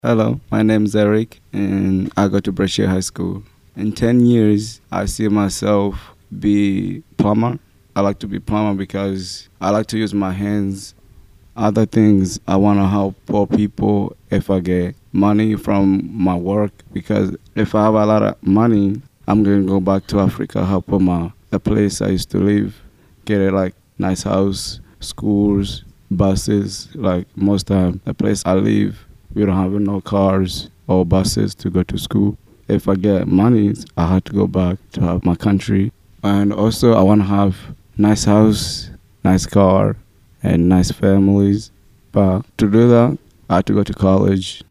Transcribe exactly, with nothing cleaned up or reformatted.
Hello, my name is Eric, and I go to Brescia High School. In ten years, I see myself be plumber. I like to be plumber because I like to use my hands. Other things, I want to help poor people if I get money from my work because if I have a lot of money, I'm going to go back to Africa, help my the place I used to live, get a like nice house, schools, buses. Like most time, the place I live, we don't have no cars or buses to go to school. If I get money, I have to go back to help my country. And also, I want to have nice house, nice car, and nice families. But to do that, I had to go to college.